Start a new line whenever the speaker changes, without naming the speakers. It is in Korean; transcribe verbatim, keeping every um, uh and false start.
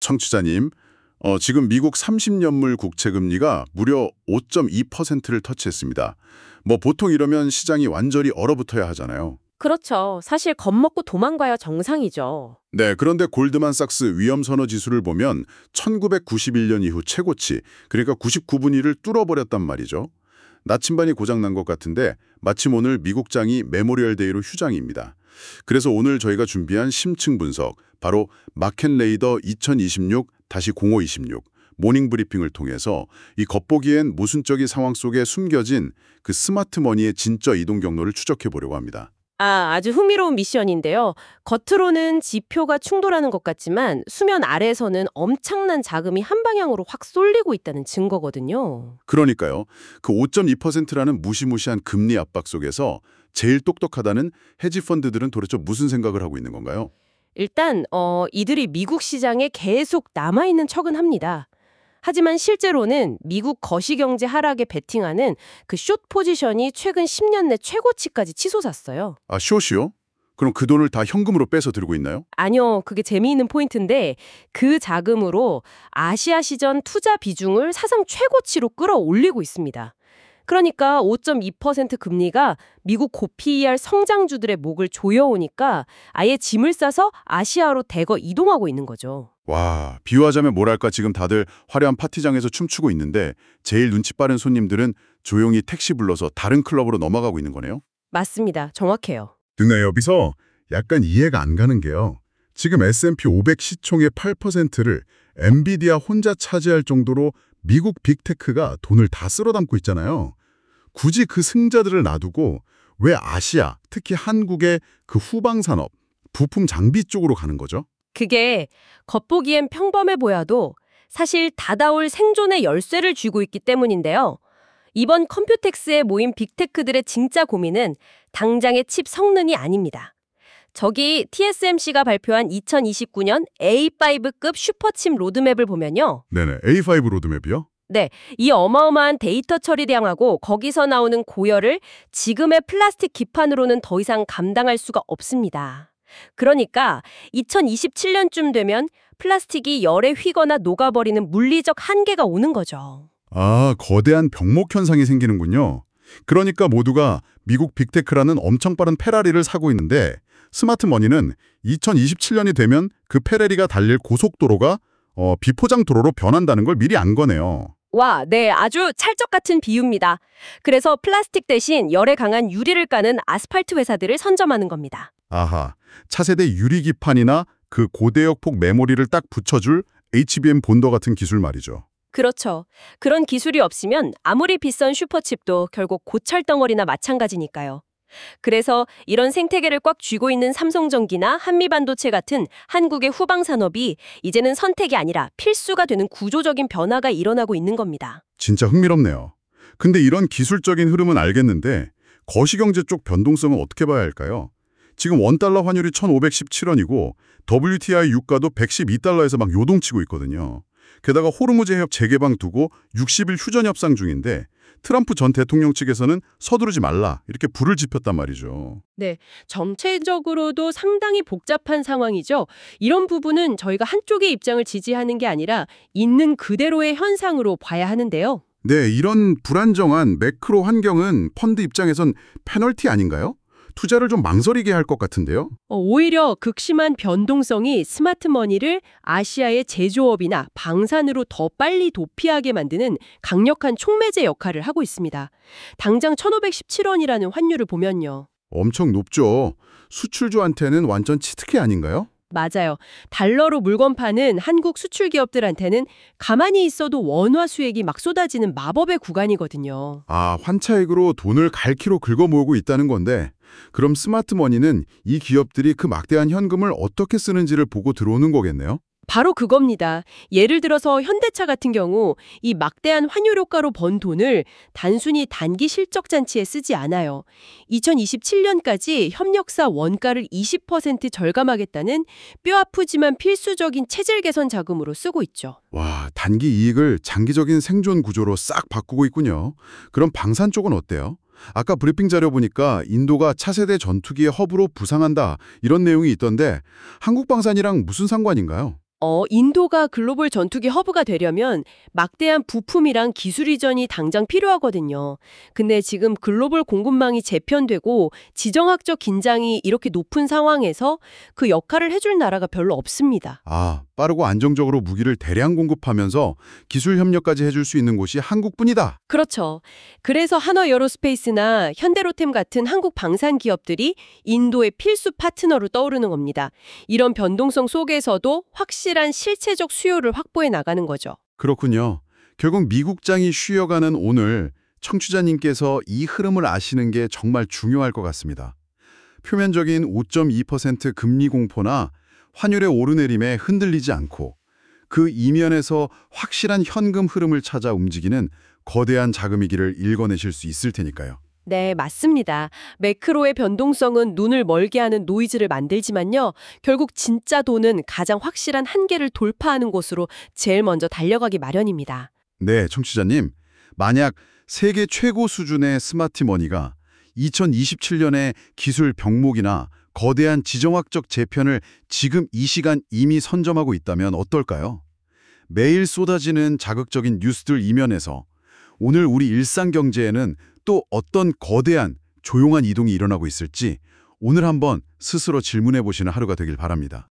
청취자님. 어, 지금 미국 삼십 년물 국채 금리가 무려 오 점 이 퍼센트를 터치했습니다. 뭐 보통 이러면 시장이 완전히 얼어붙어야 하잖아요.
그렇죠. 사실 겁먹고 도망가야 정상이죠.
네, 그런데 골드만삭스 위험선호 지수를 보면 천구백구십일 년 이후 최고치, 그러니까 구십구 분위를 뚫어버렸단 말이죠. 나침반이 고장난 것 같은데 마침 오늘 미국장이 메모리얼 데이로 휴장입니다. 그래서 오늘 저희가 준비한 심층 분석, 바로 마켓레이더 이천이십육 공오이십육 모닝 브리핑을 통해서 이 겉보기엔 모순적인 상황 속에 숨겨진 그 스마트 머니의 진짜 이동 경로를 추적해 보려고 합니다.
아, 아주 흥미로운 미션인데요. 겉으로는 지표가 충돌하는 것 같지만 수면 아래에서는 엄청난 자금이 한 방향으로 확 쏠리고 있다는 증거거든요.
그러니까요. 그 오 점 이 퍼센트라는 무시무시한 금리 압박 속에서 제일 똑똑하다는 헤지 펀드들은 도대체 무슨 생각을 하고 있는 건가요?
일단 어, 이들이 미국 시장에 계속 남아있는 척은 합니다. 하지만 실제로는 미국 거시경제 하락에 베팅하는 그 숏 포지션이 최근 십 년 내 최고치까지 치솟았어요.
아, 숏이요? 그럼 그 돈을 다 현금으로 빼서 들고 있나요?
아니요, 그게 재미있는 포인트인데 그 자금으로 아시아 시전 투자 비중을 사상 최고치로 끌어올리고 있습니다. 그러니까 오 점 이 퍼센트 금리가 미국 고피이알 성장주들의 목을 조여오니까 아예 짐을 싸서 아시아로 대거 이동하고 있는 거죠.
와, 비유하자면 뭐랄까 지금 다들 화려한 파티장에서 춤추고 있는데 제일 눈치 빠른 손님들은 조용히 택시 불러서 다른 클럽으로 넘어가고 있는 거네요?
맞습니다. 정확해요.
근데 여기서 약간 이해가 안 가는 게요. 지금 에스 앤 피 오백 시총의 팔 퍼센트를 엔비디아 혼자 차지할 정도로 미국 빅테크가 돈을 다 쓸어 담고 있잖아요. 굳이 그 승자들을 놔두고 왜 아시아, 특히 한국의 그 후방산업, 부품 장비 쪽으로 가는 거죠?
그게 겉보기엔 평범해 보여도 사실 다가올 생존의 열쇠를 쥐고 있기 때문인데요. 이번 컴퓨텍스에 모인 빅테크들의 진짜 고민은 당장의 칩 성능이 아닙니다. 저기 티 에스 엠 씨가 발표한 이천이십구 년 에이 파이브급 슈퍼칩 로드맵을 보면요.
네네, 에이 파이브 로드맵이요?
네, 이 어마어마한 데이터 처리량하고 거기서 나오는 고열을 지금의 플라스틱 기판으로는 더 이상 감당할 수가 없습니다. 그러니까 이천이십칠 년쯤 되면 플라스틱이 열에 휘거나 녹아버리는 물리적 한계가 오는 거죠.
아, 거대한 병목 현상이 생기는군요. 그러니까 모두가 미국 빅테크라는 엄청 빠른 페라리를 사고 있는데 스마트 머니는 이천이십칠 년이 되면 그 페라리가 달릴 고속도로가 어, 비포장 도로로 변한다는 걸 미리 안 거네요.
와, 네, 아주 찰떡 같은 비유입니다. 그래서 플라스틱 대신 열에 강한 유리를 까는 아스팔트 회사들을 선점하는 겁니다.
아하, 차세대 유리기판이나 그 고대역폭 메모리를 딱 붙여줄 에이치 비 엠 본더 같은 기술 말이죠.
그렇죠. 그런 기술이 없으면 아무리 비싼 슈퍼칩도 결국 고철덩어리나 마찬가지니까요. 그래서 이런 생태계를 꽉 쥐고 있는 삼성전기나 한미반도체 같은 한국의 후방 산업이 이제는 선택이 아니라 필수가 되는 구조적인 변화가 일어나고 있는 겁니다.
진짜 흥미롭네요. 근데 이런 기술적인 흐름은 알겠는데 거시경제 쪽 변동성은 어떻게 봐야 할까요? 지금 원달러 환율이 천오백십칠 원이고 더블유 티 아이 유가도 백십이 달러에서 막 요동치고 있거든요. 게다가 호르무즈 해협 재개방 두고 육십 일 휴전 협상 중인데 트럼프 전 대통령 측에서는 서두르지 말라 이렇게 불을 지폈단 말이죠.
네, 정체적으로도 상당히 복잡한 상황이죠. 이런 부분은 저희가 한쪽의 입장을 지지하는 게 아니라 있는 그대로의 현상으로 봐야 하는데요.
네, 이런 불안정한 매크로 환경은 펀드 입장에선 페널티 아닌가요? 투자를 좀 망설이게 할 것 같은데요?
어, 오히려 극심한 변동성이 스마트머니를 아시아의 제조업이나 방산으로 더 빨리 도피하게 만드는 강력한 촉매제 역할을 하고 있습니다. 당장 천오백십칠 원이라는 환율을 보면요.
엄청 높죠. 수출주한테는 완전 치트키 아닌가요?
맞아요. 달러로 물건 파는 한국 수출 기업들한테는 가만히 있어도 원화 수익이 막 쏟아지는 마법의 구간이거든요.
아, 환차익으로 돈을 갈키로 긁어 모으고 있다는 건데 그럼 스마트머니는 이 기업들이 그 막대한 현금을 어떻게 쓰는지를 보고 들어오는 거겠네요?
바로 그겁니다. 예를 들어서 현대차 같은 경우 이 막대한 환율 효과로 번 돈을 단순히 단기 실적 잔치에 쓰지 않아요. 이천이십칠 년까지 협력사 원가를 이십 퍼센트 절감하겠다는 뼈아프지만 필수적인 체질 개선 자금으로 쓰고 있죠.
와, 단기 이익을 장기적인 생존 구조로 싹 바꾸고 있군요. 그럼 방산 쪽은 어때요? 아까 브리핑 자료 보니까 인도가 차세대 전투기의 허브로 부상한다 이런 내용이 있던데 한국 방산이랑 무슨 상관인가요?
어, 인도가 글로벌 전투기 허브가 되려면 막대한 부품이랑 기술 이전이 당장 필요하거든요. 근데 지금 글로벌 공급망이 재편되고 지정학적 긴장이 이렇게 높은 상황에서 그 역할을 해줄 나라가 별로 없습니다.
아, 빠르고 안정적으로 무기를 대량 공급하면서 기술 협력까지 해줄 수 있는 곳이 한국뿐이다.
그렇죠. 그래서 한화에어로스페이스나 현대로템 같은 한국 방산 기업들이 인도의 필수 파트너로 떠오르는 겁니다. 이런 변동성 속에서도 확실한 실체적 수요를 확보해 나가는 거죠.
그렇군요. 결국 미국장이 쉬어가는 오늘 청취자님께서 이 흐름을 아시는 게 정말 중요할 것 같습니다. 표면적인 오 점 이 퍼센트 금리 공포나 환율의 오르내림에 흔들리지 않고 그 이면에서 확실한 현금 흐름을 찾아 움직이는 거대한 자금이기를 읽어내실 수 있을 테니까요.
네, 맞습니다. 매크로의 변동성은 눈을 멀게 하는 노이즈를 만들지만요. 결국 진짜 돈은 가장 확실한 한계를 돌파하는 곳으로 제일 먼저 달려가기 마련입니다.
네, 청취자님. 만약 세계 최고 수준의 스마트머니가 이천이십칠 년의 기술 병목이나 거대한 지정학적 재편을 지금 이 시간 이미 선점하고 있다면 어떨까요? 매일 쏟아지는 자극적인 뉴스들 이면에서 오늘 우리 일상 경제에는 또 어떤 거대한 조용한 이동이 일어나고 있을지 오늘 한번 스스로 질문해 보시는 하루가 되길 바랍니다.